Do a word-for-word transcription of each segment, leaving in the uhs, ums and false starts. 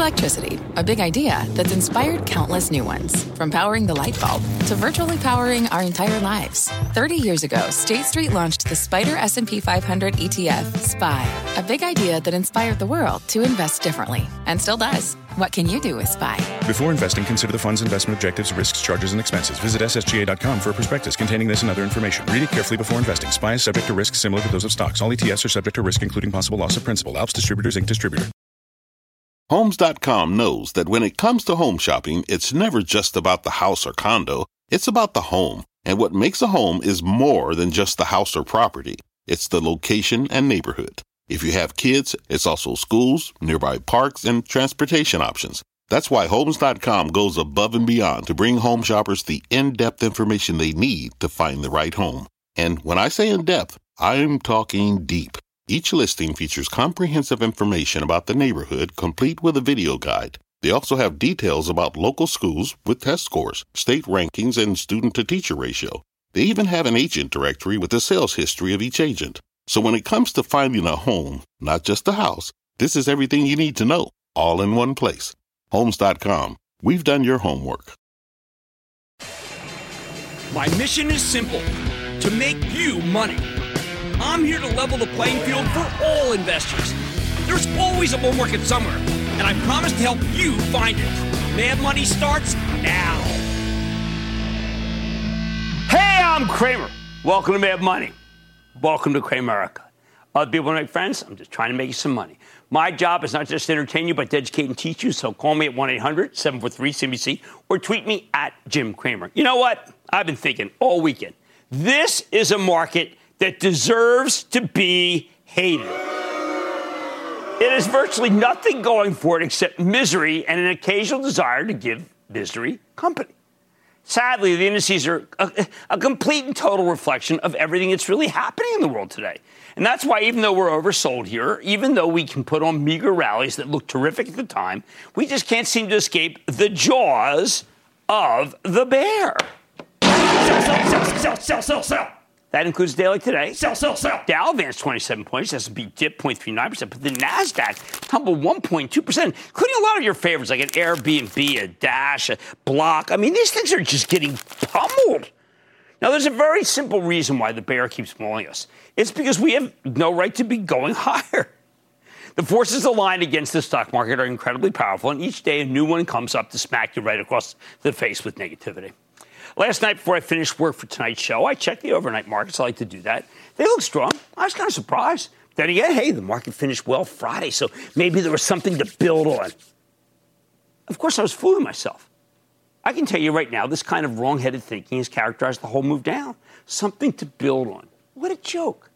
Electricity, a big idea that's inspired countless new ones. From powering the light bulb to virtually powering our entire lives. thirty years ago, State Street launched the Spider S and P five hundred E T F, S P Y, a big idea that inspired the world to invest differently, and still does. What can you do with S P Y? Before investing, consider the fund's investment objectives, risks, charges, and expenses. Visit S S G A dot com for a prospectus containing this and other information. Read it carefully before investing. S P Y is subject to risks similar to those of stocks. All E T Fs are subject to risk, including possible loss of principal. Alps Distributors, Incorporated. Distributor. Homes dot com knows that when it comes to home shopping, it's never just about the house or condo. It's about the home. And what makes a home is more than just the house or property. It's the location and neighborhood. If you have kids, it's also schools, nearby parks, and transportation options. That's why Homes dot com goes above and beyond to bring home shoppers the in-depth information they need to find the right home. And when I say in-depth, I'm talking deep. Each listing features comprehensive information about the neighborhood, complete with a video guide. They also have details about local schools with test scores, state rankings, and student-to-teacher ratio. They even have an agent directory with the sales history of each agent. So when it comes to finding a home, not just a house, this is everything you need to know, all in one place. Homes dot com. We've done your homework. My mission is simple, to make you money. I'm here to level the playing field for all investors. There's always a bull market somewhere, and I promise to help you find it. Mad Money starts now. Hey, I'm Cramer. Welcome to Mad Money. Welcome to Cramerica. Other people are my friends. I'm just trying to make you some money. My job is not just to entertain you, but to educate and teach you. So call me at one eight hundred seven four three C B C or tweet me at Jim Cramer. You know what? I've been thinking all weekend. This is a market that deserves to be hated. It has virtually nothing going for it except misery and an occasional desire to give misery company. Sadly, the indices are a, a complete and total reflection of everything that's really happening in the world today. And that's why even though we're oversold here, even though we can put on meager rallies that look terrific at the time, we just can't seem to escape the jaws of the bear. Sell, sell, sell, sell, sell, sell, sell. That includes daily today. Sell, sell, sell. Dow advanced twenty-seven points. S and P dipped zero point three nine percent. But the NASDAQ tumbled one point two percent, including a lot of your favorites like an Airbnb, a Dash, a Block. I mean, these things are just getting pummeled. Now, there's a very simple reason why the bear keeps falling us. It's because we have no right to be going higher. The forces aligned against the stock market are incredibly powerful, and each day a new one comes up to smack you right across the face with negativity. Last night, before I finished work for tonight's show, I checked the overnight markets. I like to do that. They look strong. I was kind of surprised. Then again, hey, the market finished well Friday, so maybe there was something to build on. Of course, I was fooling myself. I can tell you right now, this kind of wrong-headed thinking has characterized the whole move down. Something to build on. What a joke.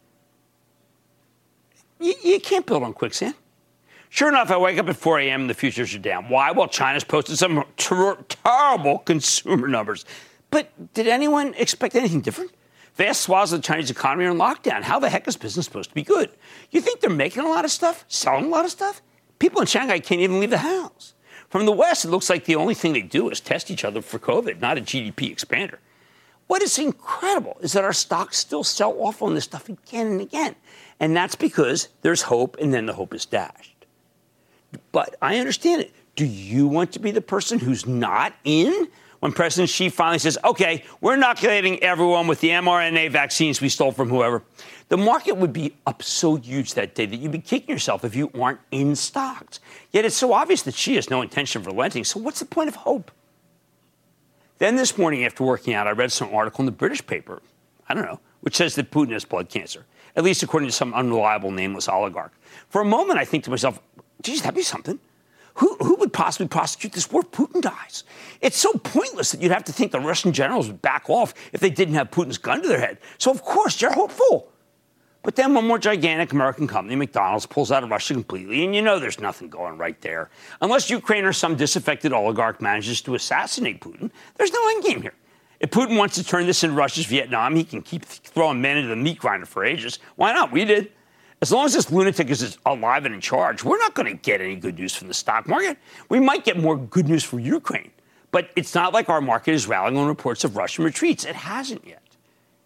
You, you can't build on quicksand. Sure enough, I wake up at four a.m. and the futures are down. Why? Well, China's posted some ter- terrible consumer numbers. But did anyone expect anything different? Vast swaths of the Chinese economy are in lockdown. How the heck is business supposed to be good? You think they're making a lot of stuff, selling a lot of stuff? People in Shanghai can't even leave the house. From the West, it looks like the only thing they do is test each other for COVID, not a G D P expander. What is incredible is that our stocks still sell off on this stuff again and again. And that's because there's hope, and then the hope is dashed. But I understand it. Do you want to be the person who's not in? When President Xi finally says, okay, we're inoculating everyone with the mRNA vaccines we stole from whoever, the market would be up so huge that day that you'd be kicking yourself if you aren't in stocks. Yet it's so obvious that Xi has no intention of relenting, so what's the point of hope? Then this morning after working out, I read some article in the British paper, I don't know, which says that Putin has blood cancer, at least according to some unreliable nameless oligarch. For a moment, I think to myself, geez, that'd be something. Who, who would possibly prosecute this war if Putin dies? It's so pointless that you'd have to think the Russian generals would back off if they didn't have Putin's gun to their head. So, of course, you're hopeful. But then one more gigantic American company, McDonald's, pulls out of Russia completely, and you know there's nothing going right there. Unless Ukraine or some disaffected oligarch manages to assassinate Putin, there's no endgame here. If Putin wants to turn this into Russia's Vietnam, he can keep throwing men into the meat grinder for ages. Why not? We did. As long as this lunatic is alive and in charge, we're not going to get any good news from the stock market. We might get more good news for Ukraine. But it's not like our market is rallying on reports of Russian retreats. It hasn't yet.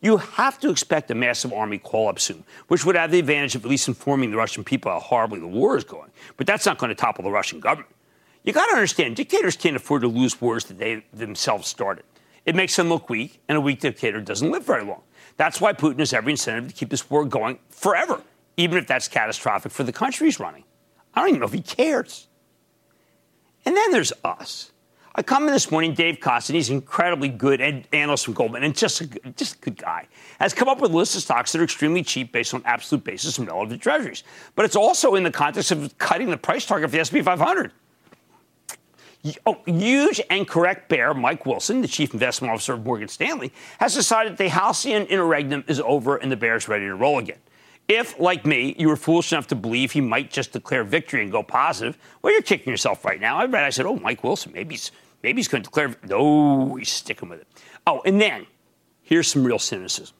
You have to expect a massive army call-up soon, which would have the advantage of at least informing the Russian people how horribly the war is going. But that's not going to topple the Russian government. You got to understand, dictators can't afford to lose wars that they themselves started. It makes them look weak, and a weak dictator doesn't live very long. That's why Putin has every incentive to keep this war going forever, even if that's catastrophic for the country he's running. I don't even know if he cares. And then there's us. I come in this morning, Dave Kostin, he's incredibly good and analyst from Goldman, and just a, just a good guy, has come up with a list of stocks that are extremely cheap based on absolute basis and relative to treasuries. But it's also in the context of cutting the price target for the S and P five hundred. Oh, huge and correct bear Mike Wilson, the chief investment officer of Morgan Stanley, has decided the halcyon interregnum is over and the bear is ready to roll again. If, like me, you were foolish enough to believe he might just declare victory and go positive, well, you're kicking yourself right now. I read, I said, oh, Mike Wilson, maybe he's, maybe he's going to declare. No, he's sticking with it. Oh, and then here's some real cynicism.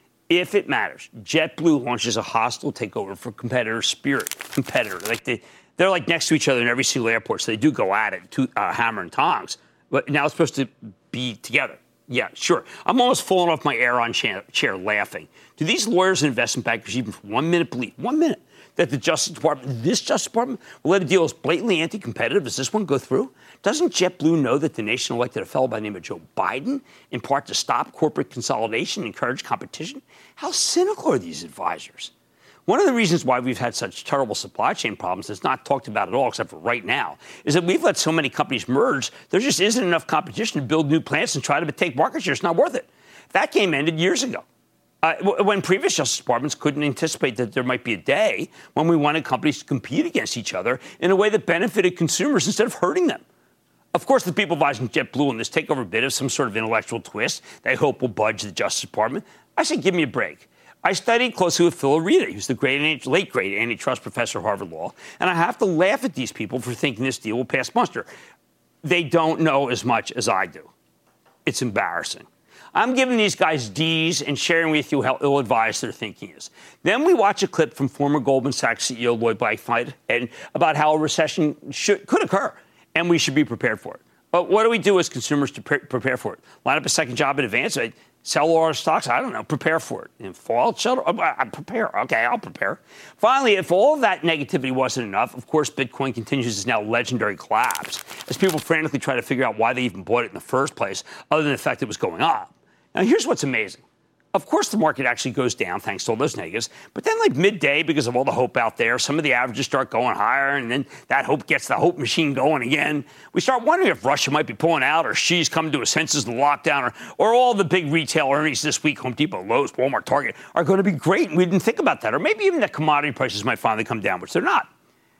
If it matters, JetBlue launches a hostile takeover for competitor Spirit. Competitor. Like they, they're like next to each other in every single airport, so they do go at it, to, uh, hammer and tongs. But now it's supposed to be together. Yeah, sure. I'm almost falling off my Aeron chair, chair laughing. Do these lawyers and investment bankers even for one minute believe, one minute, that the Justice Department, this Justice Department, will let a deal as blatantly anti-competitive as this one go through? Doesn't JetBlue know that the nation elected a fellow by the name of Joe Biden, in part to stop corporate consolidation and encourage competition? How cynical are these advisors? One of the reasons why we've had such terrible supply chain problems that's not talked about at all, except for right now, is that we've let so many companies merge, there just isn't enough competition to build new plants and try to take market share. It's not worth it. That game ended years ago, uh, when previous Justice Departments couldn't anticipate that there might be a day when we wanted companies to compete against each other in a way that benefited consumers instead of hurting them. Of course, the people advising JetBlue on this takeover bid have some sort of intellectual twist they hope will budge the Justice Department. I say, give me a break. I studied closely with Phil Arita, who's the great, late great antitrust professor at Harvard Law, and I have to laugh at these people for thinking this deal will pass muster. They don't know as much as I do. It's embarrassing. I'm giving these guys D's and sharing with you how ill-advised their thinking is. Then we watch a clip from former Goldman Sachs C E O Lloyd Blankfein and about how a recession should, could occur, and we should be prepared for it. But what do we do as consumers to pre- prepare for it? Line up a second job in advance? Sell all our stocks? I don't know. Prepare for it. In fall, shelter? I prepare. Okay, I'll prepare. Finally, if all of that negativity wasn't enough, of course, Bitcoin continues its now legendary collapse as people frantically try to figure out why they even bought it in the first place, other than the fact it was going up. Now, here's what's amazing. Of course, the market actually goes down thanks to all those negatives. But then, like midday, because of all the hope out there, some of the averages start going higher, and then that hope gets the hope machine going again. We start wondering if Russia might be pulling out, or Xi's coming to his senses in the lockdown, or, or all the big retail earnings this week, Home Depot, Lowe's, Walmart, Target, are going to be great, and we didn't think about that. Or maybe even that commodity prices might finally come down, which they're not.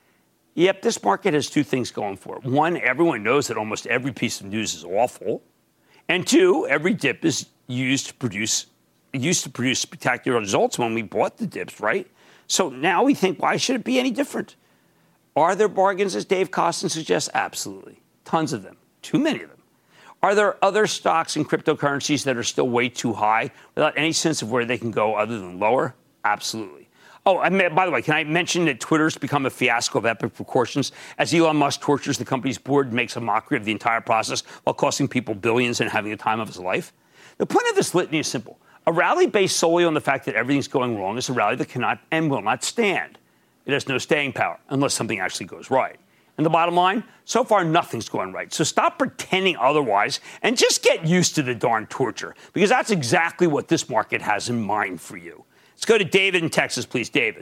Yep, this market has two things going for it. One, everyone knows that almost every piece of news is awful. And two, every dip is used to produce It used to produce spectacular results when we bought the dips, right? So now we think, why should it be any different? Are there bargains, as Dave Kostin suggests? Absolutely. Tons of them. Too many of them. Are there other stocks and cryptocurrencies that are still way too high without any sense of where they can go other than lower? Absolutely. Oh, I mean, by the way, can I mention that Twitter's become a fiasco of epic proportions as Elon Musk tortures the company's board and makes a mockery of the entire process while costing people billions and having the time of his life? The point of this litany is simple. A rally based solely on the fact that everything's going wrong is a rally that cannot and will not stand. It has no staying power unless something actually goes right. And the bottom line, so far nothing's going right. So stop pretending otherwise and just get used to the darn torture, because that's exactly what this market has in mind for you. Let's go to David in Texas, please. David.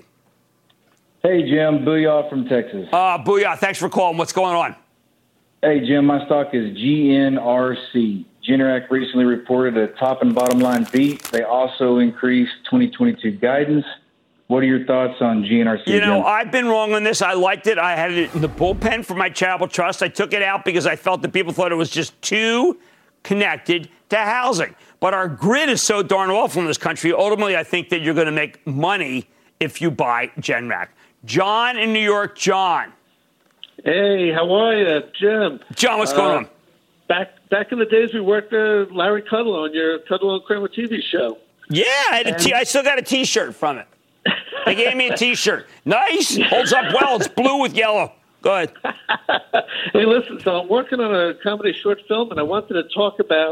Hey, Jim. Booyah from Texas. Uh, booyah. Thanks for calling. What's going on? Hey, Jim. My stock is G N R C. Generac recently reported a top and bottom line beat. They also increased twenty twenty-two guidance. What are your thoughts on G N R C? You know, Jim? I've been wrong on this. I liked it. I had it in the bullpen for my charitable trust. I took it out because I felt that people thought it was just too connected to housing. But our grid is so darn awful in this country. Ultimately, I think that you're going to make money if you buy Generac. John in New York. John. Hey, how are you, Jim? John, what's uh, going on? Back back in the days, we worked uh, Larry Kudlow on your Kudlow and Kramer T V show. Yeah, I, had a t- I still got a T-shirt from it. They gave me a T-shirt. Nice. Holds up well. It's blue with yellow. Go ahead. Hey, listen, so I'm working on a comedy short film, and I wanted to talk about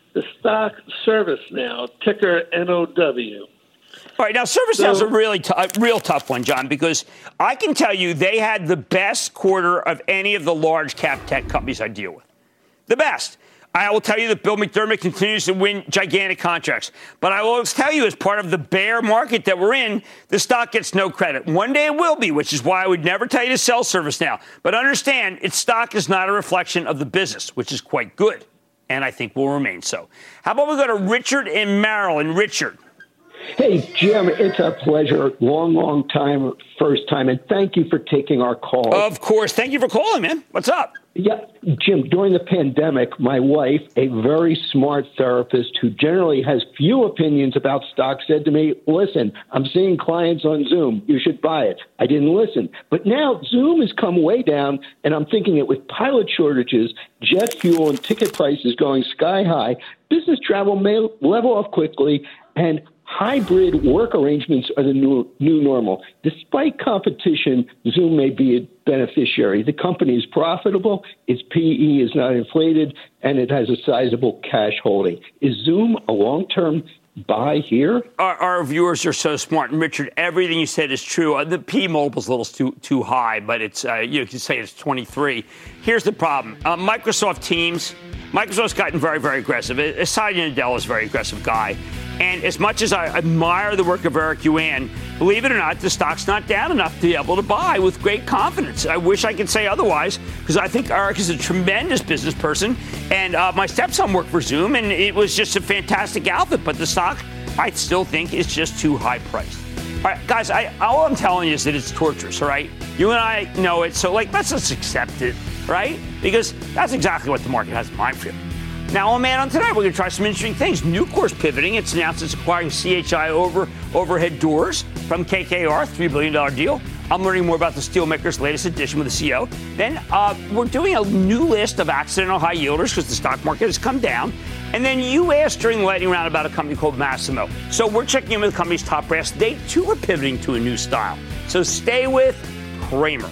the stock ServiceNow, ticker N O W. All right, now ServiceNow is so, a really t- a real tough one, John, because I can tell you they had the best quarter of any of the large cap tech companies I deal with. The best. I will tell you that Bill McDermott continues to win gigantic contracts. But I will tell you, as part of the bear market that we're in, the stock gets no credit. One day it will be, which is why I would never tell you to sell ServiceNow. But understand, its stock is not a reflection of the business, which is quite good, and I think will remain so. How about we go to Richard in Maryland? Richard. Hey, Jim, it's a pleasure. Long, long time, first time, and thank you for taking our call. Of course. Thank you for calling, man. What's up? Yeah, Jim, during the pandemic, my wife, a very smart therapist who generally has few opinions about stocks, said to me, listen, I'm seeing clients on Zoom. You should buy it. I didn't listen. But now Zoom has come way down, and I'm thinking it with pilot shortages, jet fuel and ticket prices going sky high, business travel may level off quickly, and hybrid work arrangements are the new, new normal. Despite competition, Zoom may be a beneficiary. The company is profitable, its P E is not inflated, and it has a sizable cash holding. Is Zoom a long-term buy here? Our, our viewers are so smart. And Richard, everything you said is true. Uh, the P multiple is a little too, too high, but it's uh, you can say it's twenty-three. Here's the problem. Uh, Microsoft Teams, Microsoft's gotten very, very aggressive. Satya Nadella is a very aggressive guy. And as much as I admire the work of Eric Yuan, believe it or not, the stock's not down enough to be able to buy with great confidence. I wish I could say otherwise, because I think Eric is a tremendous business person. And uh, my stepson worked for Zoom, and it was just a fantastic outfit. But the stock, I still think, is just too high priced. All right, guys, I, all I'm telling you is that it's torturous, all right? You and I know it, so, like, let's just accept it, right? Because that's exactly what the market has in mind for you. Now, on Man on Tonight, we're going to try some interesting things. Nucor's pivoting. It's announced it's acquiring C H I over overhead doors from K K R, three billion dollars deal. I'm learning more about the steelmaker's latest edition with the C E O. Then uh, we're doing a new list of accidental high yielders because the stock market has come down. And then you asked during the lightning round about a company called Massimo. So we're checking in with the company's top brass. They, too, are pivoting to a new style. So stay with Cramer.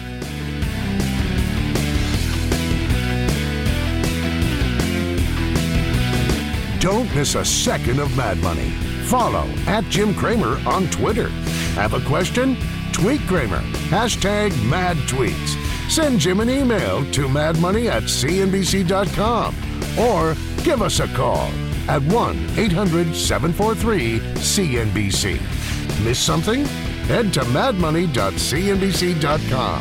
Don't miss a second of Mad Money. Follow at Jim Cramer on Twitter. Have a question? Tweet Cramer. Hashtag Mad Tweets. Send Jim an email to madmoney at c n b c dot com or give us a call at one eight hundred seven four three C N B C. Miss something? Head to mad money dot c n b c dot com.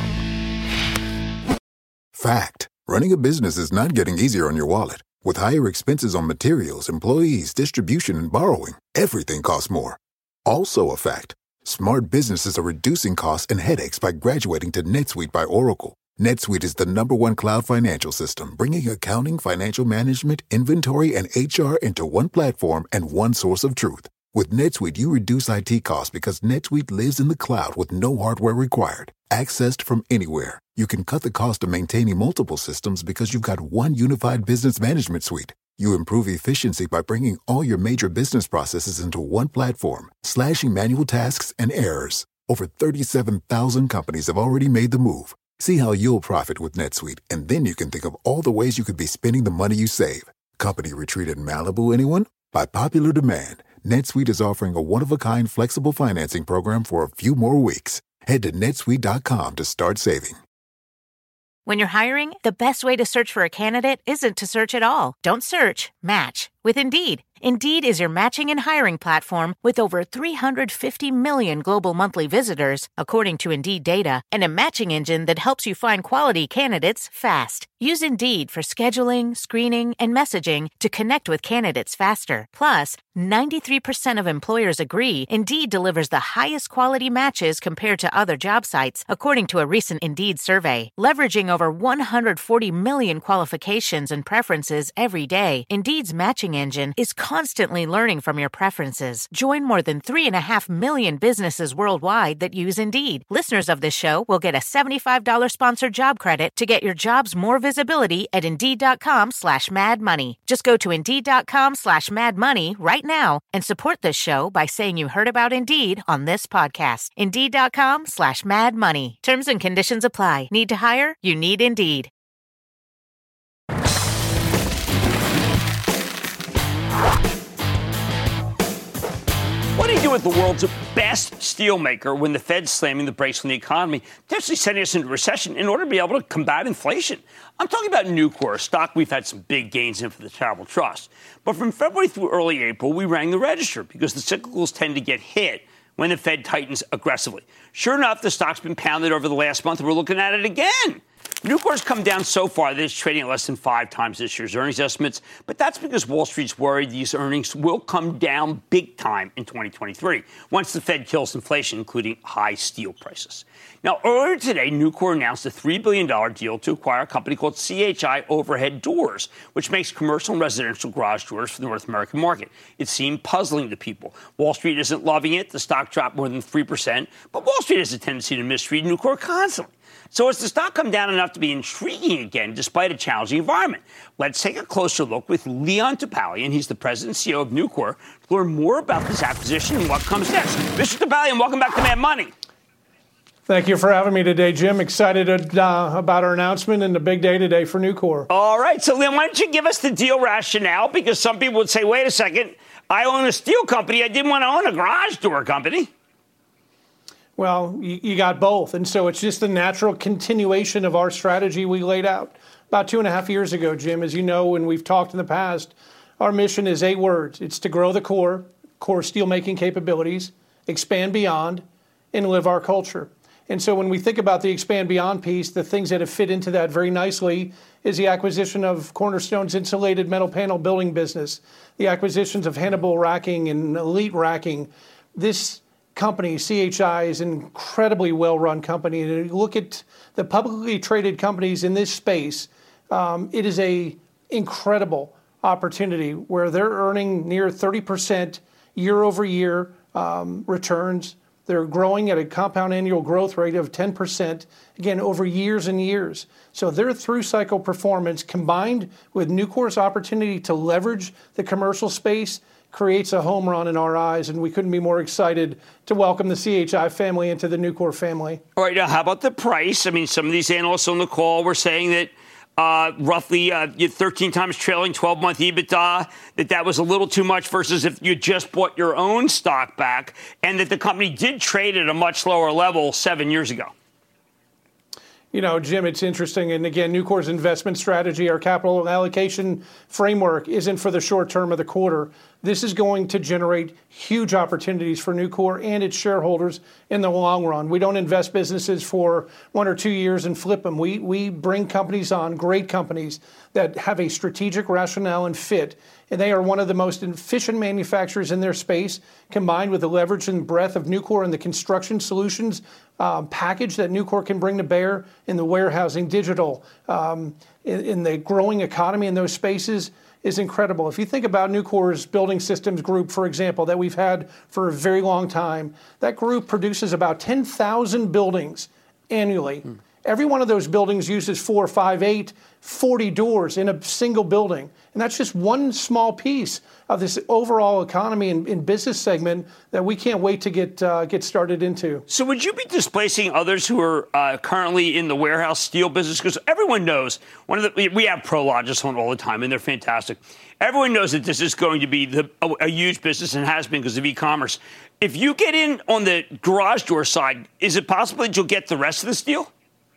Fact. Running a business is not getting easier on your wallet. With higher expenses on materials, employees, distribution, and borrowing, everything costs more. Also a fact. Smart businesses are reducing costs and headaches by graduating to NetSuite by Oracle. NetSuite is the number one cloud financial system, bringing accounting, financial management, inventory, and H R into one platform and one source of truth. With NetSuite, you reduce I T costs because NetSuite lives in the cloud with no hardware required. Accessed from anywhere. You can cut the cost of maintaining multiple systems because you've got one unified business management suite. You improve efficiency by bringing all your major business processes into one platform, slashing manual tasks and errors. Over thirty-seven thousand companies have already made the move. See how you'll profit with NetSuite, and then you can think of all the ways you could be spending the money you save. Company retreat in Malibu, anyone? By popular demand, NetSuite is offering a one-of-a-kind flexible financing program for a few more weeks. Head to netsuite dot com to start saving. When you're hiring, the best way to search for a candidate isn't to search at all. Don't search, match with Indeed. Indeed is your matching and hiring platform with over three hundred fifty million global monthly visitors, according to Indeed data, and a matching engine that helps you find quality candidates fast. Use Indeed for scheduling, screening, and messaging to connect with candidates faster. Plus, ninety-three percent of employers agree Indeed delivers the highest quality matches compared to other job sites, according to a recent Indeed survey. Leveraging over one hundred forty million qualifications and preferences every day, Indeed's matching engine is constantly learning from your preferences. Join more than three and a half million businesses worldwide that use Indeed. Listeners of this show will get a seventy-five dollars sponsored job credit to get your jobs more visibility at Indeed.com slash Mad Money. Just go to Indeed.com slash Mad Money right now and support this show by saying you heard about Indeed on this podcast. Indeed.com slash Mad Money. Terms and conditions apply. Need to hire? You need Indeed. What do you do with the world's best steelmaker when the Fed's slamming the brakes on the economy, potentially sending us into recession in order to be able to combat inflation? I'm talking about Nucor, a stock we've had some big gains in for the Charitable Trust. But from February through early April, we rang the register because the cyclicals tend to get hit when the Fed tightens aggressively. Sure enough, the stock's been pounded over the last month, and we're looking at it again. Nucor's come down so far that it's trading at less than five times this year's earnings estimates, but that's because Wall Street's worried these earnings will come down big time in twenty twenty-three once the Fed kills inflation, including high steel prices. Now, earlier today, Nucor announced a three billion dollars deal to acquire a company called C H I Overhead Doors, which makes commercial and residential garage doors for the North American market. It seemed puzzling to people. Wall Street isn't loving it. The stock dropped more than three percent, but Wall Street has a tendency to misread Nucor constantly. So has the stock come down enough to be intriguing again, despite a challenging environment? Let's take a closer look with Leon Topalian. He's the president and C E O of Nucor to learn more about this acquisition and what comes next. Mister Topalian, welcome back to Mad Money. Thank you for having me today, Jim. Excited uh, about our announcement and the big day today for Nucor. All right. So, Leon, why don't you give us the deal rationale? Because some people would say, wait a second, I own a steel company. I didn't want to own a garage door company. Well, you, you got both. And so it's just the natural continuation of our strategy we laid out about two and a half years ago, Jim. As you know, and we've talked in the past, our mission is eight words. It's to grow the core, core steelmaking capabilities, expand beyond, and live our culture. And so when we think about the expand beyond piece, the things that have fit into that very nicely is the acquisition of Cornerstone's insulated metal panel building business, the acquisitions of Hannibal Racking and Elite Racking. This company, C H I, is an incredibly well-run company. And if you look at the publicly traded companies in this space, um, it is a incredible opportunity where they're earning near thirty percent year over year um, returns. They're growing at a compound annual growth rate of ten percent, again, over years and years. So their through-cycle performance combined with Nucor's opportunity to leverage the commercial space creates a home run in our eyes, and we couldn't be more excited to welcome the C H I family into the Nucor family. All right, now how about the price? I mean, some of these analysts on the call were saying that uh, roughly uh, thirteen times trailing twelve-month EBITDA, that that was a little too much versus if you just bought your own stock back, and that the company did trade at a much lower level seven years ago. You know, Jim, it's interesting. And again, Nucor's investment strategy, our capital allocation framework isn't for the short term of the quarter. This is going to generate huge opportunities for Nucor and its shareholders in the long run. We don't invest businesses for one or two years and flip them. We, we bring companies on, great companies, that have a strategic rationale and fit. And they are one of the most efficient manufacturers in their space, combined with the leverage and breadth of Nucor and the construction solutions um, package that Nucor can bring to bear in the warehousing, digital, um, in, in the growing economy in those spaces is incredible. If you think about Nucor's building systems group, for example, that we've had for a very long time, that group produces about ten thousand buildings annually. Hmm. Every one of those buildings uses four, five, eight, forty doors in a single building. And that's just one small piece of this overall economy and, and business segment that we can't wait to get uh, get started into. So would you be displacing others who are uh, currently in the warehouse steel business? Because everyone knows, one of the we have Prologis on all the time, and they're fantastic. Everyone knows that this is going to be the, a, a huge business and has been because of e-commerce. If you get in on the garage door side, is it possible that you'll get the rest of the steel?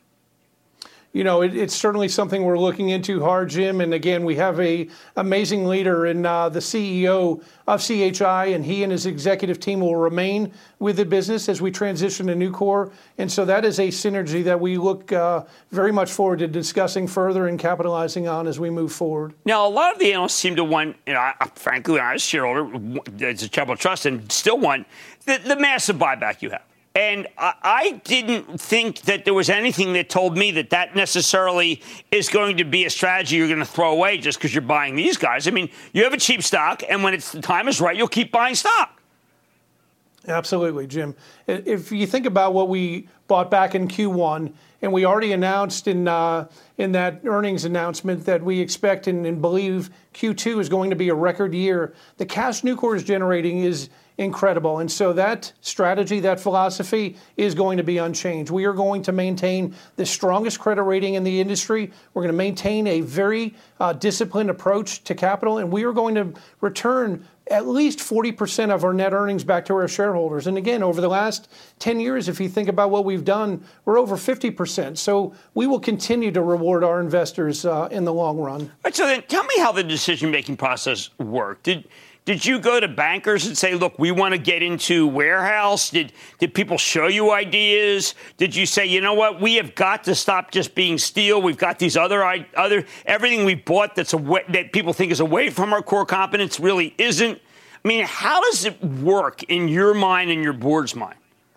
You know, it, it's certainly something we're looking into hard, Jim. And again, we have a amazing leader in uh, the C E O of C H I, and he and his executive team will remain with the business as we transition to Nucor. And so that is a synergy that we look uh, very much forward to discussing further and capitalizing on as we move forward. Now, a lot of the analysts seem to want, you know, I, frankly, I was a shareholder, it's a Charitable Trust, and still want the, the massive buyback you have. And I didn't think that there was anything that told me that that necessarily is going to be a strategy you're going to throw away just because you're buying these guys. I mean, you have a cheap stock, and when it's the time is right, you'll keep buying stock. Absolutely, Jim. If you think about what we bought back in Q one, and we already announced in uh, in that earnings announcement that we expect and, and believe Q two is going to be a record year, the cash Nucor is generating is incredible. And so that strategy, that philosophy is going to be unchanged. We are going to maintain the strongest credit rating in the industry. We're going to maintain a very uh, disciplined approach to capital, and we are going to return at least forty percent of our net earnings back to our shareholders. And again, over the last ten years, if you think about what we've done, we're over fifty percent. So we will continue to reward our investors uh, in the long run. All right, so then tell me how the decision-making process worked. Did Did you go to bankers and say, look, we want to get into warehouse? Did did people show you ideas? Did you say, you know what, we have got to stop just being steel. We've got these other, other everything we bought that's away, that people think is away from our core competence really isn't. I mean, how does it work in your mind and your board's mind?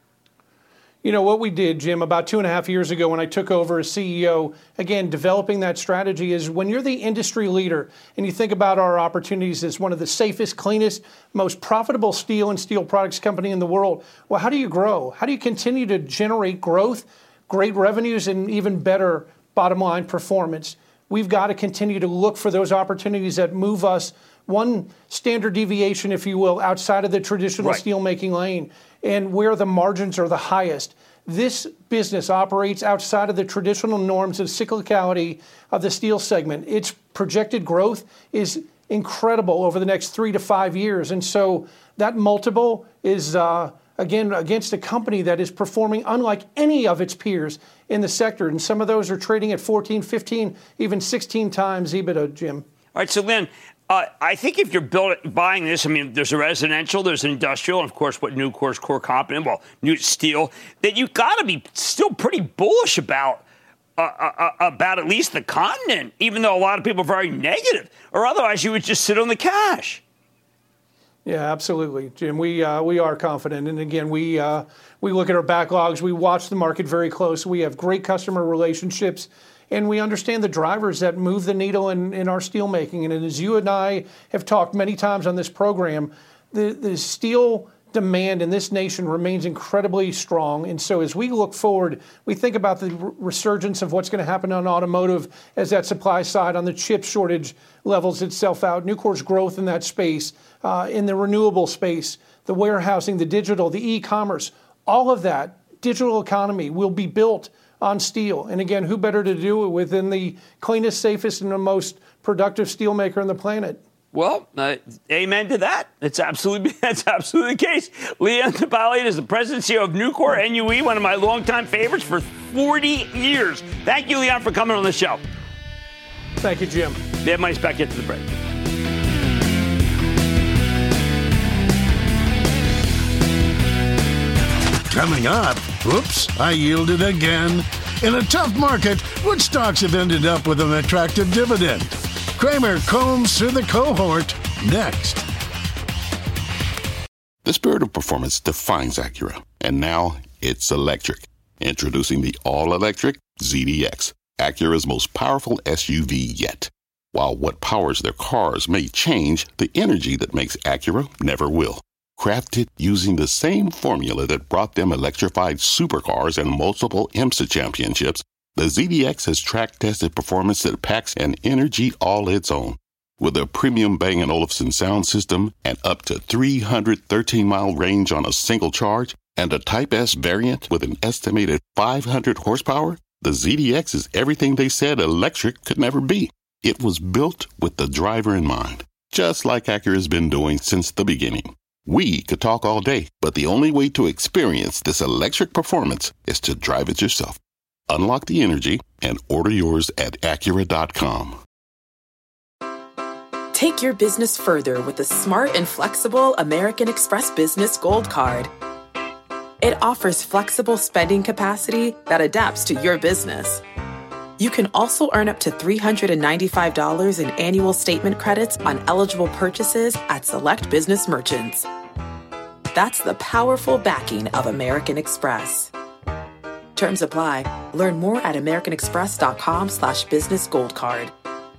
You know, what we did, Jim, about two and a half years ago when I took over as C E O, again, developing that strategy is when you're the industry leader and you think about our opportunities as one of the safest, cleanest, most profitable steel and steel products company in the world, well, how do you grow? How do you continue to generate growth, great revenues, and even better bottom line performance? We've got to continue to look for those opportunities that move us one standard deviation, if you will, outside of the traditional right. steelmaking lane, and where the margins are the highest. This business operates outside of the traditional norms of cyclicality of the steel segment. Its projected growth is incredible over the next three to five years. And so that multiple is, uh, again, against a company that is performing unlike any of its peers in the sector. And some of those are trading at fourteen, fifteen, even sixteen times EBITDA, Jim. All right, so Lynn, Uh, I think if you're build, buying this, I mean, there's a residential, there's an industrial, and of course, what Nucor's core competent, well, new steel, that you've got to be still pretty bullish about, uh, uh, about at least the continent, even though a lot of people are very negative, or otherwise you would just sit on the cash. Yeah, absolutely, Jim. We uh, we are confident, and again, we uh, we look at our backlogs, we watch the market very close. We have great customer relationships. And we understand the drivers that move the needle in, in our steel making. And as you and I have talked many times on this program, the, the steel demand in this nation remains incredibly strong. And so as we look forward, we think about the resurgence of what's going to happen on automotive as that supply side on the chip shortage levels itself out. Nucor's growth in that space, uh, in the renewable space, the warehousing, the digital, the e-commerce, all of that digital economy will be built on steel. And again, who better to do it within the cleanest, safest, and the most productive steelmaker on the planet? Well, uh, amen to that. It's absolutely that's absolutely the case. Leon Topalian is the president and C E O of Nucor N U E, one of my longtime favorites for forty years. Thank you, Leon, for coming on the show. Thank you, Jim. Mad Money's back into the break. Coming up, whoops, I yielded again. In a tough market, which stocks have ended up with an attractive dividend? Cramer combs through the cohort next. The spirit of performance defines Acura, and now it's electric. Introducing the all-electric Z D X, Acura's most powerful S U V yet. While what powers their cars may change, the energy that makes Acura never will. Crafted using the same formula that brought them electrified supercars and multiple IMSA championships, the Z D X has track-tested performance that packs an energy all its own. With a premium Bang and Olufsen sound system and up to three hundred thirteen mile range on a single charge, and a Type S variant with an estimated five hundred horsepower, the Z D X is everything they said electric could never be. It was built with the driver in mind, just like Acura's been doing since the beginning. We could talk all day, but the only way to experience this electric performance is to drive it yourself. Unlock the energy and order yours at Acura dot com. Take your business further with the smart and flexible American Express Business Gold Card. It offers flexible spending capacity that adapts to your business. You can also earn up to three hundred ninety-five dollars in annual statement credits on eligible purchases at select business merchants. That's the powerful backing of American Express. Terms apply. Learn more at americanexpress.com slash business gold card.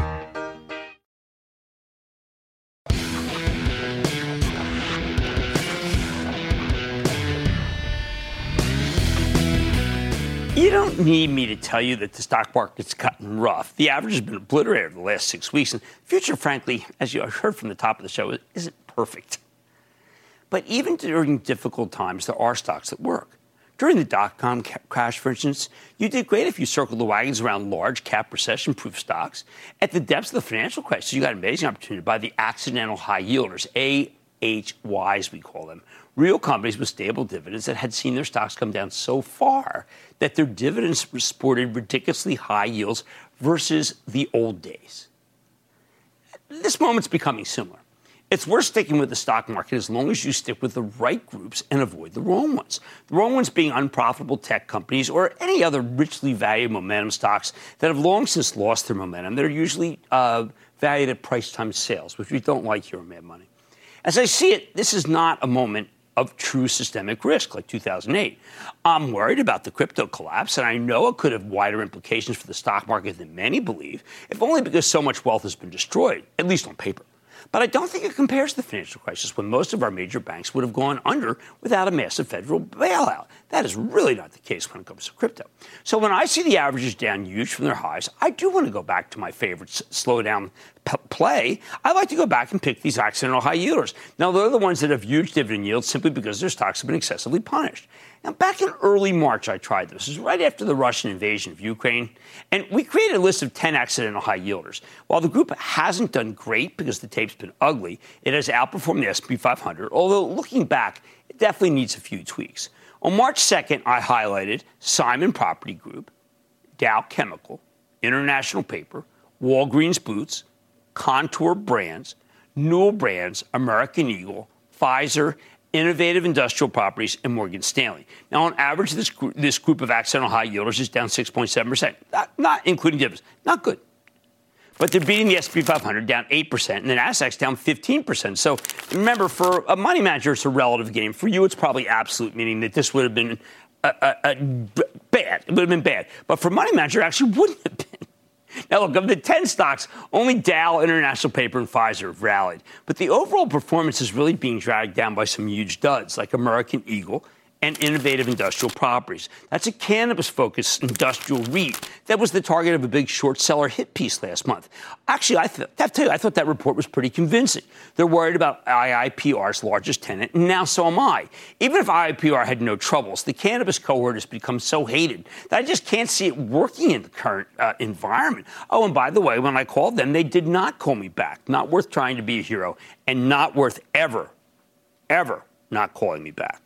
You don't need me to tell you that the stock market's gotten rough. The average has been obliterated over the last six weeks. And the future, frankly, as you heard from the top of the show, isn't perfect. But even during difficult times, there are stocks that work. During the dot-com ca- crash, for instance, you did great if you circled the wagons around large-cap recession-proof stocks. At the depths of the financial crisis, you got an amazing opportunity to buy the accidental high-yielders, A H Ys we call them, real companies with stable dividends that had seen their stocks come down so far that their dividends sported ridiculously high yields versus the old days. This moment's becoming similar. It's worth sticking with the stock market as long as you stick with the right groups and avoid the wrong ones. The wrong ones being unprofitable tech companies or any other richly valued momentum stocks that have long since lost their momentum. They're usually uh, valued at price times sales, which we don't like here on Mad Money. As I see it, this is not a moment of true systemic risk like two thousand eight. I'm worried about the crypto collapse, and I know it could have wider implications for the stock market than many believe, if only because so much wealth has been destroyed, at least on paper. But I don't think it compares to the financial crisis when most of our major banks would have gone under without a massive federal bailout. That is really not the case when it comes to crypto. So when I see the averages down huge from their highs, I do want to go back to my favorite s- slowdown p- play. I like to go back and pick these accidental high yielders. Now, they're the ones that have huge dividend yields simply because their stocks have been excessively punished. Now, back in early March, I tried this. This is right after the Russian invasion of Ukraine. And we created a list of ten accidental high yielders. While the group hasn't done great because the tape's been ugly, it has outperformed the S and P five hundred, although looking back, it definitely needs a few tweaks. On March second, I highlighted Simon Property Group, Dow Chemical, International Paper, Walgreens Boots, Contour Brands, Newell Brands, American Eagle, Pfizer, Innovative Industrial Properties, and Morgan Stanley. Now, on average, this, gr- this group of accidental high yielders is down six point seven percent, not, not including dividends. Not good. But they're beating the S and P five hundred down eight percent, and the Nasdaq's down fifteen percent. So remember, for a money manager, it's a relative game. For you, it's probably absolute, meaning that this would have been a, a, a bad. It would have been bad. But for money manager, it actually wouldn't have been. Now, look, of the ten stocks, only Dow, International Paper, and Pfizer have rallied. But the overall performance is really being dragged down by some huge duds, like American Eagle and Innovative Industrial Properties. That's a cannabis-focused industrial REIT that was the target of a big short seller hit piece last month. Actually, I, th- I, tell you, I thought that report was pretty convincing. They're worried about I I P R's largest tenant, and now so am I. Even if I I P R had no troubles, the cannabis cohort has become so hated that I just can't see it working in the current uh, environment. Oh, and by the way, when I called them, they did not call me back. Not worth trying to be a hero, and not worth ever, ever not calling me back.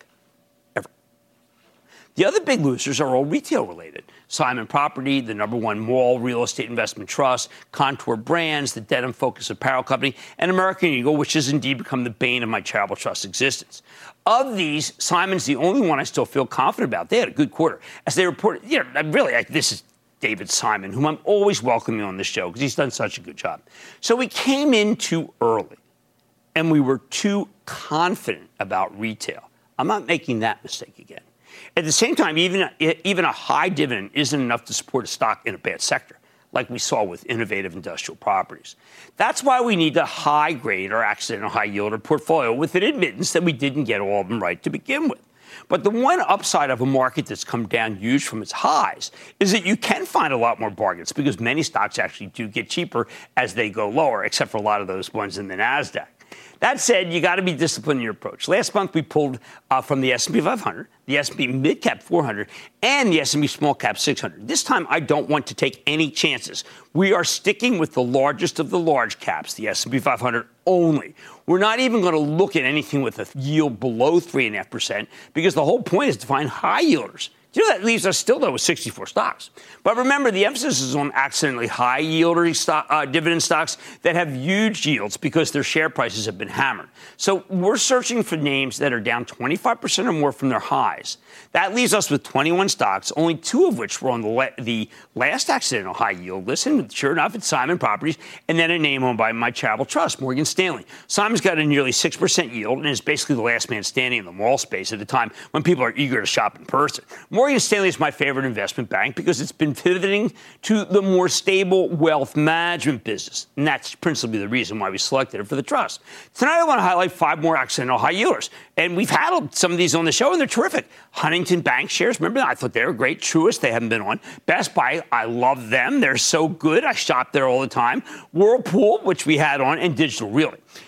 The other big losers are all retail-related. Simon Property, the number one mall real estate investment trust, Contour Brands, the denim-focused apparel company, and American Eagle, which has indeed become the bane of my charitable trust existence. Of these, Simon's the only one I still feel confident about. They had a good quarter. As they reported, you know, really, like, this is David Simon, whom I'm always welcoming on this show because he's done such a good job. So we came in too early, and we were too confident about retail. I'm not making that mistake again. At the same time, even, even a high dividend isn't enough to support a stock in a bad sector, like we saw with Innovative Industrial Properties. That's why we need to high-grade our accidental high-yielder portfolio with an admittance that we didn't get all of them right to begin with. But the one upside of a market that's come down huge from its highs is that you can find a lot more bargains because many stocks actually do get cheaper as they go lower, except for a lot of those ones in the Nasdaq. That said, you got to be disciplined in your approach. Last month, we pulled uh, from the S and P five hundred, the S and P Mid Cap four hundred, and the S and P Small Cap six hundred. This time, I don't want to take any chances. We are sticking with the largest of the large caps, the S and P five hundred only. We're not even going to look at anything with a yield below three point five percent because the whole point is to find high yielders. You know, that leaves us still, though, with sixty-four stocks. But remember, the emphasis is on accidentally high-yielding stock, uh, dividend stocks that have huge yields because their share prices have been hammered. So we're searching for names that are down twenty-five percent or more from their highs. That leaves us with twenty-one stocks, only two of which were on the, le- the last accidental high-yield list. And sure enough, it's Simon Properties, and then a name owned by my charitable trust, Morgan Stanley. Simon's got a nearly six percent yield and is basically the last man standing in the mall space at a time when people are eager to shop in person. Morgan Stanley is my favorite investment bank because it's been pivoting to the more stable wealth management business. And that's principally the reason why we selected it for the trust. Tonight, I want to highlight five more accidental high yielders. And we've had some of these on the show, and they're terrific. Huntington Bank shares, remember that? I thought they were great. Truist, they haven't been on. Best Buy, I love them. They're so good. I shop there all the time. Whirlpool, which we had on, and Digital Realty.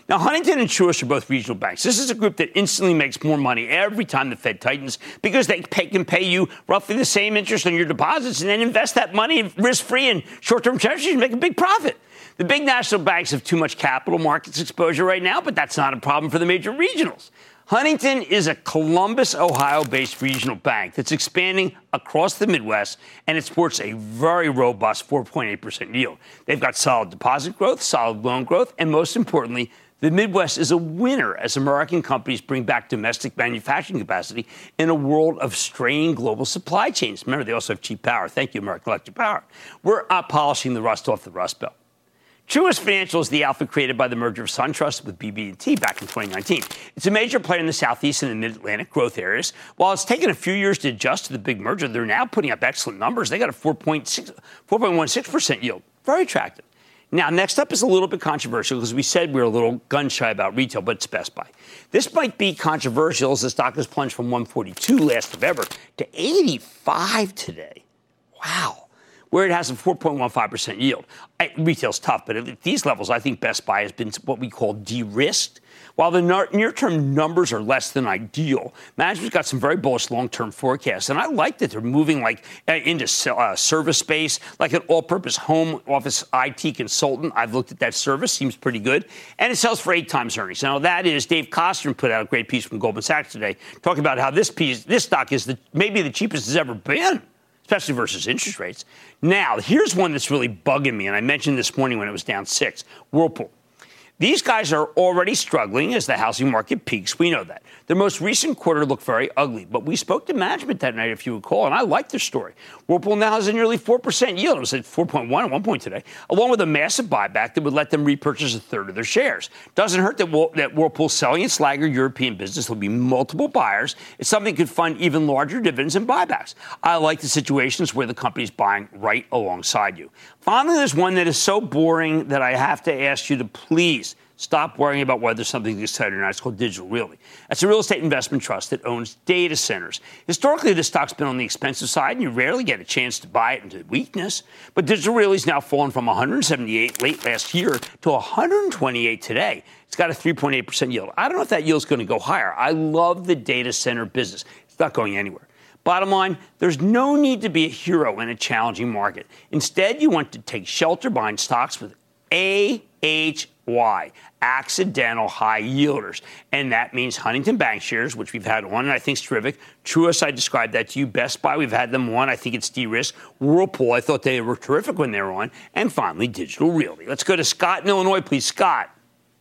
Now, Huntington and Truist are both regional banks. This is a group that instantly makes more money every time the Fed tightens because they pay, can pay you roughly the same interest on your deposits and then invest that money risk-free in short-term treasuries and make a big profit. The big national banks have too much capital markets exposure right now, but that's not a problem for the major regionals. Huntington is a Columbus, Ohio-based regional bank that's expanding across the Midwest, and it sports a very robust four point eight percent yield. They've got solid deposit growth, solid loan growth, and most importantly, the Midwest is a winner as American companies bring back domestic manufacturing capacity in a world of strained global supply chains. Remember, they also have cheap power. Thank you, American Electric Power. We're out polishing the rust off the Rust Belt. Truist Financial is the outfit created by the merger of SunTrust with B B and T back in twenty nineteen. It's a major player in the Southeast and the Mid-Atlantic growth areas. While it's taken a few years to adjust to the big merger, they're now putting up excellent numbers. They got a four point one six percent yield. Very attractive. Now, next up is a little bit controversial because we said we were a little gun-shy about retail, but it's Best Buy. This might be controversial as the stock has plunged from one forty-two last November to eighty-five today. Wow. Where it has a four point one five percent yield. I, retail's tough, but at these levels, I think Best Buy has been what we call de-risked. While the near-term numbers are less than ideal, management's got some very bullish long-term forecasts, and I like that they're moving like uh, into uh, service space, like an all-purpose home office I T consultant. I've looked at that service, seems pretty good, and it sells for eight times earnings. Now, that is, Dave Kostner put out a great piece from Goldman Sachs today, talking about how this piece, this stock is the, maybe the cheapest it's ever been, especially versus interest rates. Now, here's one that's really bugging me, and I mentioned this morning when it was down six, Whirlpool. These guys are already struggling as the housing market peaks. We know that. Their most recent quarter looked very ugly, but we spoke to management that night, if you recall, and I liked their story. Whirlpool now has a nearly four percent yield. It was at four point one at one point today, along with a massive buyback that would let them repurchase a third of their shares. Doesn't hurt that, Whirl- that Whirlpool's selling its laggard European business. There'll be multiple buyers. It's something that could fund even larger dividends and buybacks. I like the situations where the company's buying right alongside you. Finally, there's one that is so boring that I have to ask you to please stop worrying about whether something's exciting or not. It's called Digital Realty. That's a real estate investment trust that owns data centers. Historically, the stock's been on the expensive side, and you rarely get a chance to buy it into weakness. But Digital Realty's now fallen from one hundred seventy-eight late last year to one hundred twenty-eight today. It's got a three point eight percent yield. I don't know if that yield's going to go higher. I love the data center business. It's not going anywhere. Bottom line, there's no need to be a hero in a challenging market. Instead, you want to take shelter behind stocks with A H Y, accidental high yielders. And that means Huntington Bank shares, which we've had on, and I think is terrific. Truist, I described that to you. Best Buy, we've had them on. I think it's de-risked. Whirlpool, I thought they were terrific when they were on. And finally, Digital Realty. Let's go to Scott in Illinois, please. Scott.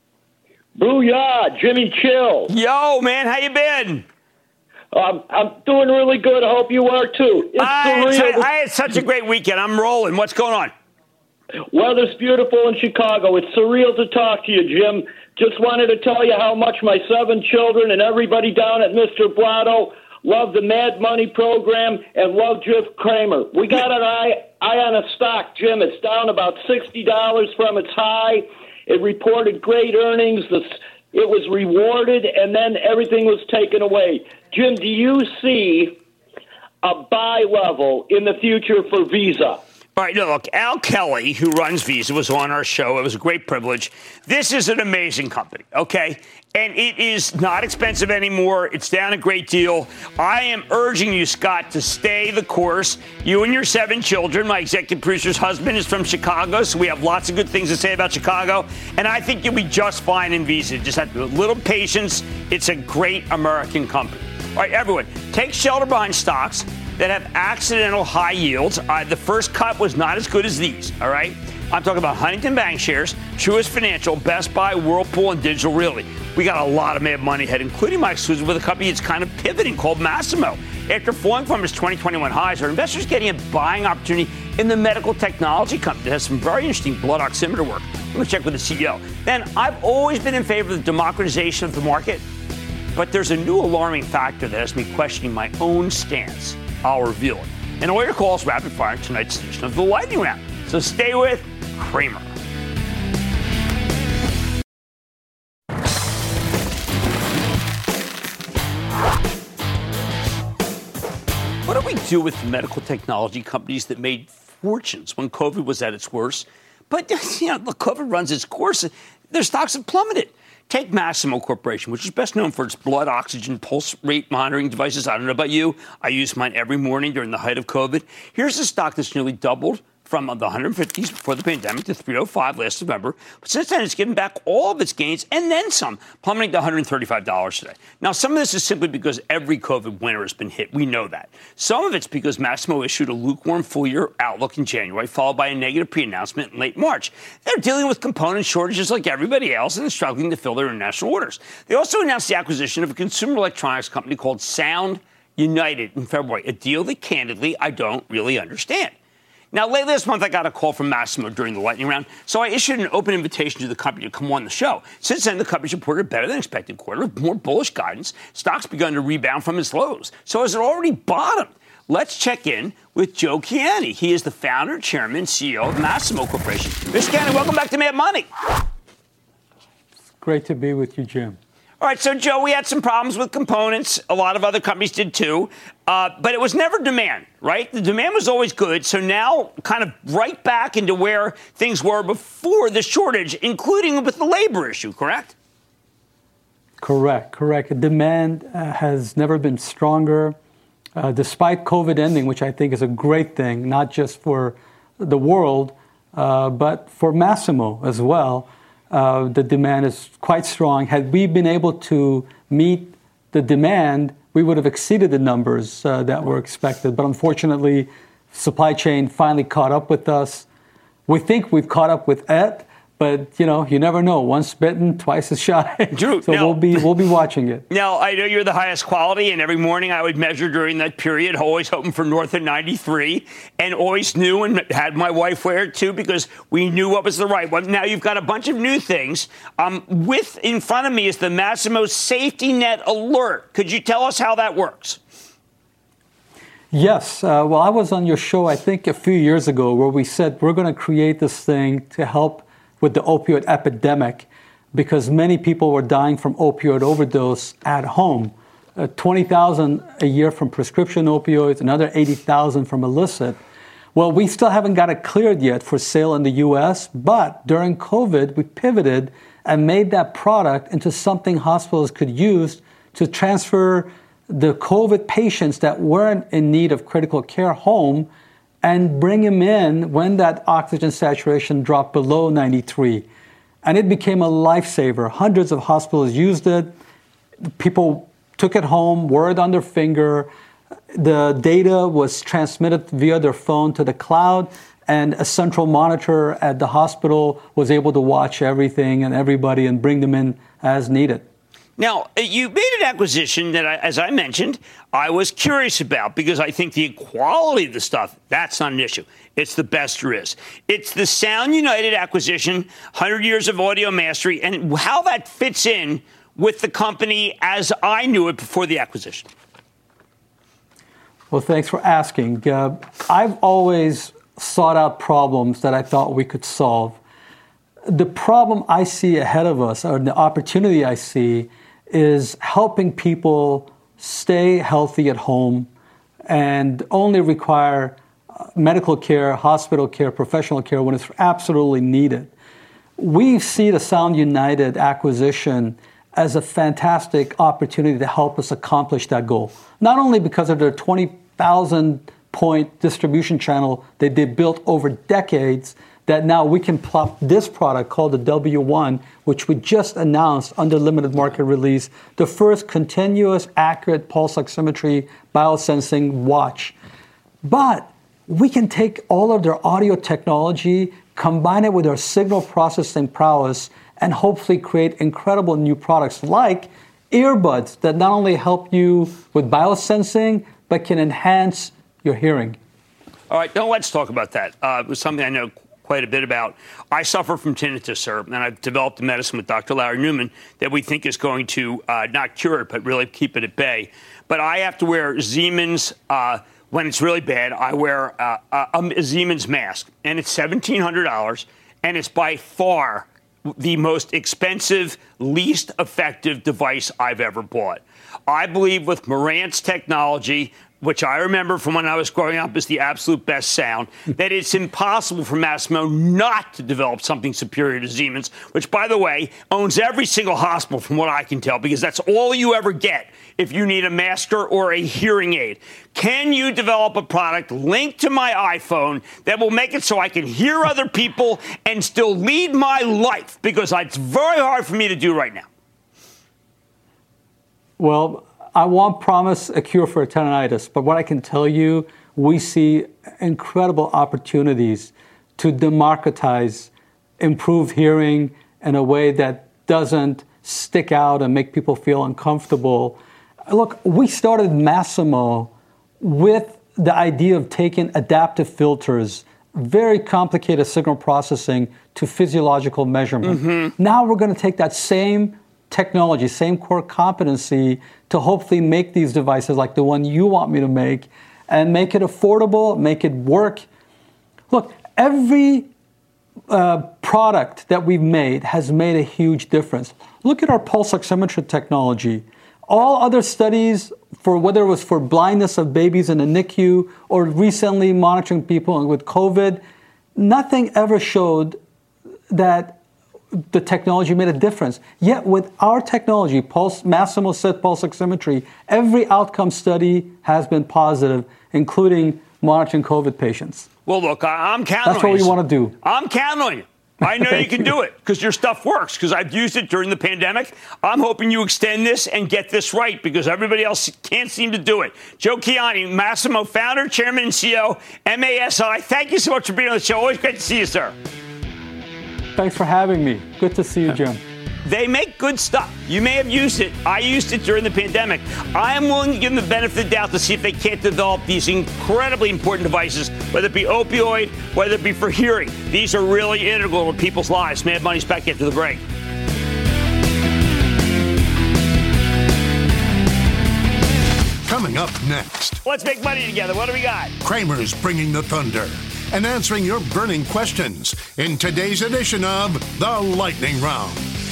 Booyah, Jimmy Chill. Yo, man, how you been? Um, I'm doing really good. I hope you are, too. It's I, had, I had such a great weekend. I'm rolling. What's going on? Weather's beautiful in Chicago. It's surreal to talk to you, Jim. Just wanted to tell you how much my seven children and everybody down at Mister Blotto love the Mad Money program and love Jim Cramer. We got an eye, eye on a stock, Jim. It's down about sixty dollars from its high. It reported great earnings. The, it was rewarded, and then everything was taken away. Jim, do you see a buy level in the future for Visa? All right, no, look, Al Kelly, who runs Visa, was on our show. It was a great privilege. This is an amazing company, okay? And it is not expensive anymore. It's down a great deal. I am urging you, Scott, to stay the course. You and your seven children. My executive producer's husband is from Chicago, so we have lots of good things to say about Chicago. And I think you'll be just fine in Visa. Just have a little patience. It's a great American company. All right, everyone, take shelter behind stocks that have accidental high yields. Uh, the first cut was not as good as these, all right? I'm talking about Huntington Bank shares, Truist Financial, Best Buy, Whirlpool, and Digital Realty. We got a lot of mad money ahead, including my exclusive with a company that's kind of pivoting called Masimo. After falling from its twenty twenty-one highs, our investors getting a buying opportunity in the medical technology company that has some very interesting blood oximeter work. I'm going to check with the C E O. Then, I've always been in favor of the democratization of the market, but there's a new alarming factor that has me questioning my own stance. I'll reveal it. And all your calls rapid fire in tonight's edition of the Lightning Round. So stay with Cramer. What do we do with medical technology companies that made fortunes when COVID was at its worst? But, you know, look, COVID runs its course. Their stocks have plummeted. Take Masimo Corporation, which is best known for its blood oxygen pulse rate monitoring devices. I don't know about you. I use mine every morning during the height of COVID. Here's a stock that's nearly doubled from the one hundred fifties before the pandemic to three oh five last November. But since then, it's given back all of its gains and then some, plummeting to one hundred thirty-five dollars today. Now, some of this is simply because every COVID winter has been hit. We know that. Some of it's because Masimo issued a lukewarm full-year outlook in January, followed by a negative pre-announcement in late March. They're dealing with component shortages like everybody else and struggling to fill their international orders. They also announced the acquisition of a consumer electronics company called Sound United in February, a deal that, candidly, I don't really understand. Now, late last month, I got a call from Masimo during the lightning round, so I issued an open invitation to the company to come on the show. Since then, the company's reported a better than expected quarter with more bullish guidance. Stock's begun to rebound from its lows. So has it already bottomed? Let's check in with Joe Kiani. He is the founder, chairman, C E O of Masimo Corporation. Mister Kiani, welcome back to Mad Money. It's great to be with you, Jim. All right, so, Joe, we had some problems with components. A lot of other companies did, too. Uh, but it was never demand, right? The demand was always good. So now kind of right back into where things were before the shortage, including with the labor issue, correct? Correct, correct. Demand uh, has never been stronger. Uh, despite COVID ending, which I think is a great thing, not just for the world, uh, but for Masimo as well. Uh, the demand is quite strong. Had we been able to meet the demand, we would have exceeded the numbers uh, that were expected. But unfortunately, supply chain finally caught up with us. We think we've caught up with it, but you know, you never know. Once bitten, twice as shy. Drew, so now, we'll be we'll be watching it. Now, I know you're the highest quality, and every morning I would measure during that period, always hoping for north of ninety-three, and always knew and had my wife wear it too because we knew what was the right one. Now you've got a bunch of new things. Um, with in front of me is the Masimo Safety Net Alert. Could you tell us how that works? Yes. Uh, well, I was on your show, I think, a few years ago where we said we're going to create this thing to help with the opioid epidemic because many people were dying from opioid overdose at home. Uh, twenty thousand a year from prescription opioids, another eighty thousand from illicit. Well, we still haven't got it cleared yet for sale in the U S, but during COVID, we pivoted and made that product into something hospitals could use to transfer the COVID patients that weren't in need of critical care home and bring them in when that oxygen saturation dropped below ninety-three. And it became a lifesaver. Hundreds of hospitals used it. People took it home, wore it on their finger. The data was transmitted via their phone to the cloud, and a central monitor at the hospital was able to watch everything and everybody and bring them in as needed. Now, you made an acquisition that, I, as I mentioned, I was curious about because I think the quality of the stuff, that's not an issue. It's the best there is. It's the Sound United acquisition, one hundred years of audio mastery, and how that fits in with the company as I knew it before the acquisition. Well, thanks for asking. Uh, I've always sought out problems that I thought we could solve. The problem I see ahead of us, or the opportunity I see, is helping people stay healthy at home and only require medical care, hospital care, professional care when it's absolutely needed. We see the Sound United acquisition as a fantastic opportunity to help us accomplish that goal. Not only because of their twenty thousand point distribution channel that they built over decades, that now we can plop this product called the W one, which we just announced under limited market release, the first continuous accurate pulse oximetry biosensing watch. But we can take all of their audio technology, combine it with our signal processing prowess, and hopefully create incredible new products like earbuds that not only help you with biosensing, but can enhance your hearing. All right, now let's talk about that. Uh, it was something I know quite a bit about. I suffer from tinnitus, sir, and I've developed a medicine with Doctor Larry Newman that we think is going to uh, not cure it, but really keep it at bay. But I have to wear Siemens uh, when it's really bad. I wear uh, a, a Siemens mask, and it's seventeen hundred dollars, and it's by far the most expensive, least effective device I've ever bought. I believe with Marantz technology, which I remember from when I was growing up as the absolute best sound, that it's impossible for Masimo not to develop something superior to Siemens, which, by the way, owns every single hospital from what I can tell, because that's all you ever get if you need a master or a hearing aid. Can you develop a product linked to my iPhone that will make it so I can hear other people and still lead my life? Because it's very hard for me to do right now. Well, I won't promise a cure for tendonitis, but what I can tell you, we see incredible opportunities to democratize improved hearing in a way that doesn't stick out and make people feel uncomfortable. Look, we started Masimo with the idea of taking adaptive filters, very complicated signal processing, to physiological measurement. Mm-hmm. Now we're going to take that same technology, same core competency, to hopefully make these devices like the one you want me to make, and make it affordable, make it work. Look, every uh, product that we've made has made a huge difference. Look at our pulse oximetry technology. All other studies, for whether it was for blindness of babies in the N I C U or recently monitoring people with COVID, nothing ever showed that the technology made a difference. Yet with our technology, pulse, Masimo SET pulse oximetry, every outcome study has been positive, including monitoring COVID patients. Well, look, I, I'm counting That's on what you. we want to do. I'm counting on you. I know you can do it because your stuff works, because I've used it during the pandemic. I'm hoping you extend this and get this right, because everybody else can't seem to do it. Joe Kiani, Masimo founder, chairman, and C E O, M A S I. Thank you so much for being on the show. Always great to see you, sir. Thanks for having me. Good to see you, Jim. They make good stuff. You may have used it. I used it during the pandemic. I am willing to give them the benefit of the doubt to see if they can't develop these incredibly important devices, whether it be opioid, whether it be for hearing. These are really integral to people's lives. Mad Money's back after the break. Coming up next. Let's make money together. What do we got? Cramer's bringing the thunder and answering your burning questions in today's edition of The Lightning Round.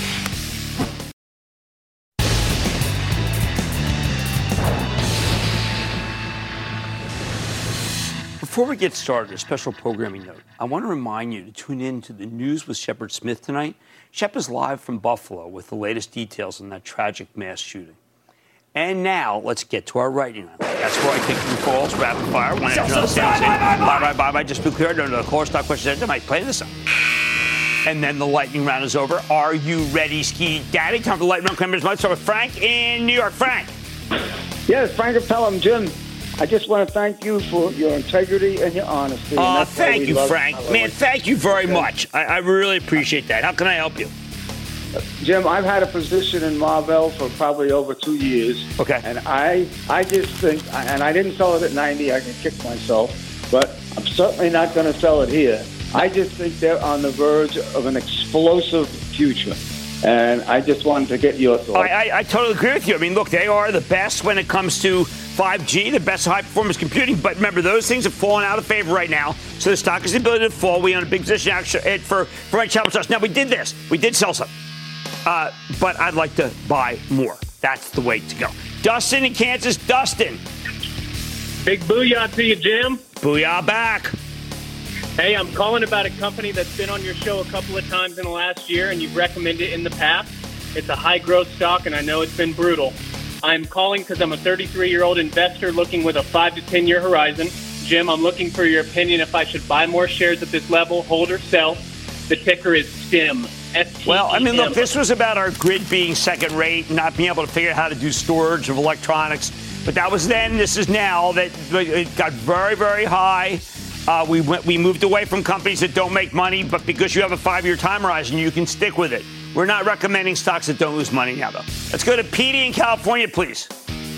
Before we get started, a special programming note. I want to remind you to tune in to the News with Shepard Smith tonight. Shep is live from Buffalo with the latest details on that tragic mass shooting. And now, let's get to our writing round. That's where I take your calls, rapid fire, one after another. Bye, bye, bye, bye. Just be clear, no, no, call, stop questions. I might play this up. And then the lightning round is over. Are you ready, Ski Daddy? Time for the lightning round. Claimers. Let's start with Frank in New York. Frank. Yes, Frank of Pelham. Jim, I just want to thank you for your integrity and your honesty. Oh, uh, thank you, Frank. Man, thank you very much. I, I really appreciate that. How can I help you? Jim, I've had a position in Marvell for probably over two years. Okay. And I I just think, and I didn't sell it at ninety, I can kick myself, but I'm certainly not going to sell it here. I just think they're on the verge of an explosive future. And I just wanted to get your thoughts. I, I, I totally agree with you. I mean, look, they are the best when it comes to five G, the best high-performance computing. But remember, those things have fallen out of favor right now. So the stock has the ability to fall. We own a big position actually for, for my channel stocks. Now, we did this. We did sell some. Uh, but I'd like to buy more. That's the way to go. Dustin in Kansas. Dustin. Big booyah to you, Jim. Booyah back. Hey, I'm calling about a company that's been on your show a couple of times in the last year, and you've recommended it in the past. It's a high-growth stock, and I know it's been brutal. I'm calling because I'm a thirty-three-year-old investor looking with a five to ten-year horizon. Jim, I'm looking for your opinion if I should buy more shares at this level, hold or sell. The ticker is STIM. Well, I mean, look, this was about our grid being second rate, not being able to figure out how to do storage of electronics. But that was then. This is now. That it got very, very high. Uh, we went, we moved away from companies that don't make money, but because you have a five-year time horizon, you can stick with it. We're not recommending stocks that don't lose money now, though. Let's go to Petey in California, please.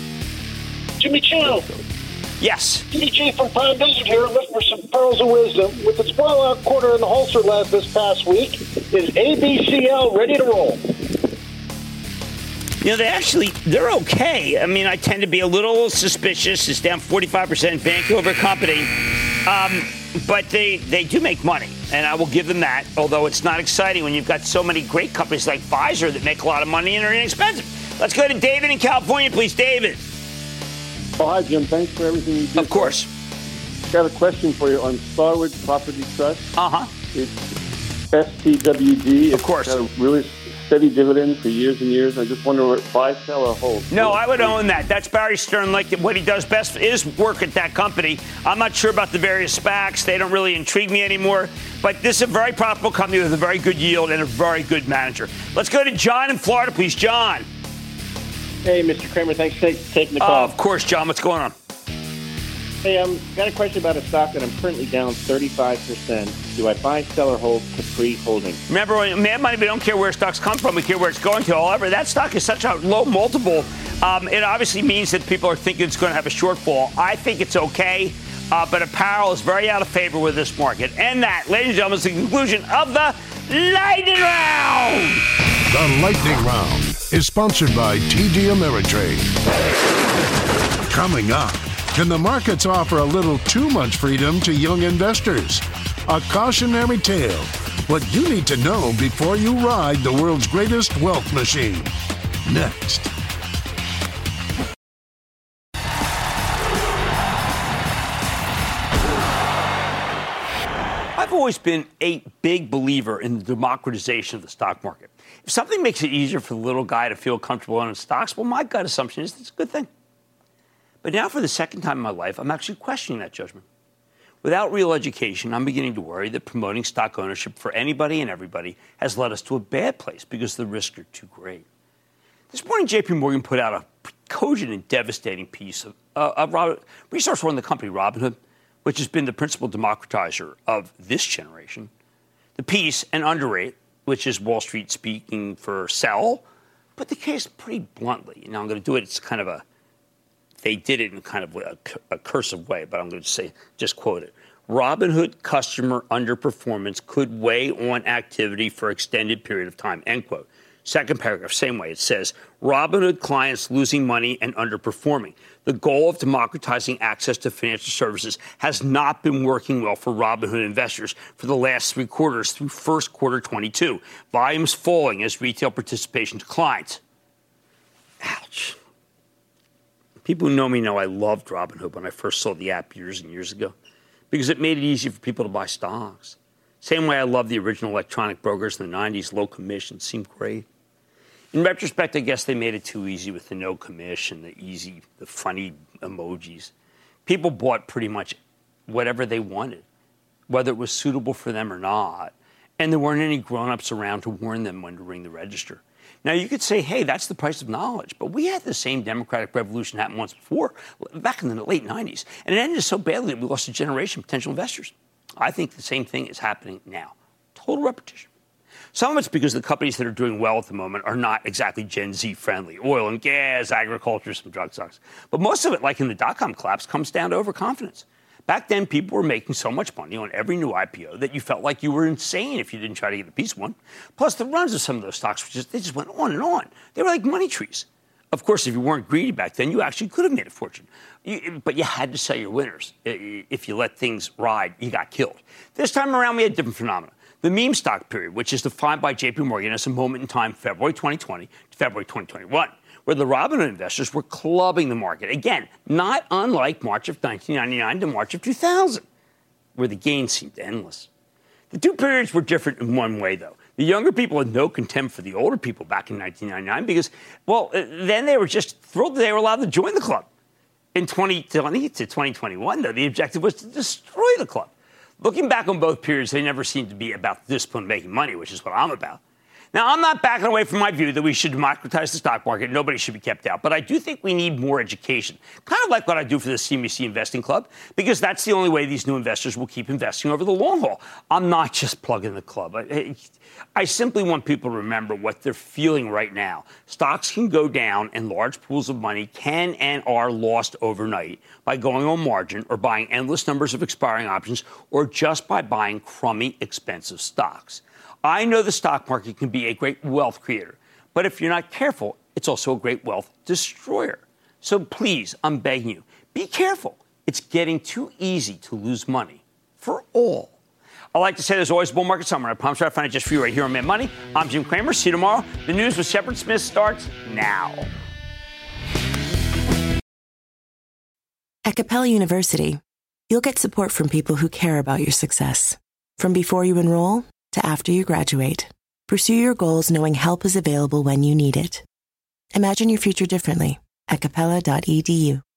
Jimmy Chill. Yes. D J from Prime Desert here, looking for some pearls of wisdom. With its blowout quarter in the holster last this past week, is A B C L ready to roll? You know, they actually, they're okay. I mean, I tend to be a little suspicious. It's down forty-five percent, Vancouver company. Um, but they, they do make money, and I will give them that, although it's not exciting when you've got so many great companies like Pfizer that make a lot of money and are inexpensive. Let's go to David in California, please. David. Oh, hi, Jim. Thanks for everything you do. Of course. Got a question for you on Starwood Property Trust. Uh-huh. It's S T W D. Of course. It's got a really steady dividend for years and years. I just wonder what buy, sell, or hold. No, I would own that. That's Barry Stern. Like, what he does best is work at that company. I'm not sure about the various SPACs. They don't really intrigue me anymore. But this is a very profitable company with a very good yield and a very good manager. Let's go to John in Florida, please. John. Hey, Mister Cramer. Thanks for take, taking the call. Uh, of course, John. What's going on? Hey, I've um, got a question about a stock that I'm currently down thirty-five percent. Do I buy, sell, or hold Capri Holdings? Remember, Mad Money, we don't care where stocks come from. We care where it's going to. However, that stock is such a low multiple. Um, it obviously means that people are thinking it's going to have a shortfall. I think it's okay, uh, but apparel is very out of favor with this market. And that, ladies and gentlemen, is the conclusion of the Lightning Round. The Lightning Round is sponsored by T D Ameritrade. Coming up, can the markets offer a little too much freedom to young investors? A cautionary tale. What you need to know before you ride the world's greatest wealth machine. Next. I've always been a big believer in the democratization of the stock market. If something makes it easier for the little guy to feel comfortable owning stocks, well, my gut assumption is it's a good thing. But now, for the second time in my life, I'm actually questioning that judgment. Without real education, I'm beginning to worry that promoting stock ownership for anybody and everybody has led us to a bad place because the risks are too great. This morning, J P Morgan put out a cogent and devastating piece of, uh, of Robin, resource from the company Robinhood, which has been the principal democratizer of this generation. The piece, and underrate, which is Wall Street speaking for sell, put the case pretty bluntly. Now, I'm going to do it. It's kind of a They did it in kind of a, a cursive way, but I'm going to say, just quote it. Robinhood customer underperformance could weigh on activity for extended period of time, end quote. Second paragraph, same way. It says, Robinhood clients losing money and underperforming. The goal of democratizing access to financial services has not been working well for Robinhood investors for the last three quarters through first quarter twenty-two. Volumes falling as retail participation declines. Ouch. People who know me know I loved Robinhood when I first saw the app years and years ago because it made it easy for people to buy stocks. Same way I loved the original electronic brokers in the nineties. Low commission seemed great. In retrospect, I guess they made it too easy with the no commission, the easy, the funny emojis. People bought pretty much whatever they wanted, whether it was suitable for them or not. And there weren't any grown-ups around to warn them when to ring the register. Now, you could say, hey, that's the price of knowledge. But we had the same democratic revolution happen once before, back in the late nineties. And it ended so badly that we lost a generation of potential investors. I think the same thing is happening now. Total repetition. Some of it's because the companies that are doing well at the moment are not exactly Gen Z friendly. Oil and gas, agriculture, some drug stocks. But most of it, like in the dot-com collapse, comes down to overconfidence. Back then, people were making so much money on every new I P O that you felt like you were insane if you didn't try to get a piece of one. Plus, the runs of some of those stocks, were just, they just went on and on. They were like money trees. Of course, if you weren't greedy back then, you actually could have made a fortune. You, but you had to sell your winners. If you let things ride, you got killed. This time around, we had a different phenomenon. The meme stock period, which is defined by J P Morgan as a moment in time, February twenty twenty to February twenty twenty-one, where the Robinhood investors were clubbing the market. Again, not unlike March of nineteen ninety-nine to March of two thousand, where the gains seemed endless. The two periods were different in one way, though. The younger people had no contempt for the older people back in nineteen ninety-nine because, well, then they were just thrilled that they were allowed to join the club. In twenty twenty to twenty twenty-one, though, the objective was to destroy the club. Looking back on both periods, they never seemed to be about the discipline of making money, which is what I'm about. Now, I'm not backing away from my view that we should democratize the stock market. Nobody should be kept out. But I do think we need more education, kind of like what I do for the C M E C Investing Club, because that's the only way these new investors will keep investing over the long haul. I'm not just plugging the club. I, I simply want people to remember what they're feeling right now. Stocks can go down, and large pools of money can and are lost overnight by going on margin or buying endless numbers of expiring options or just by buying crummy, expensive stocks. I know the stock market can be a great wealth creator, but if you're not careful, it's also a great wealth destroyer. So please, I'm begging you, be careful. It's getting too easy to lose money for all. I like to say there's always a bull market somewhere. I promise you I'll find it just for you right here on Mad Money. I'm Jim Cramer. See you tomorrow. The news with Shepard Smith starts now. At Capella University, you'll get support from people who care about your success. From before you enroll to after you graduate, pursue your goals knowing help is available when you need it. Imagine your future differently at capella dot e d u.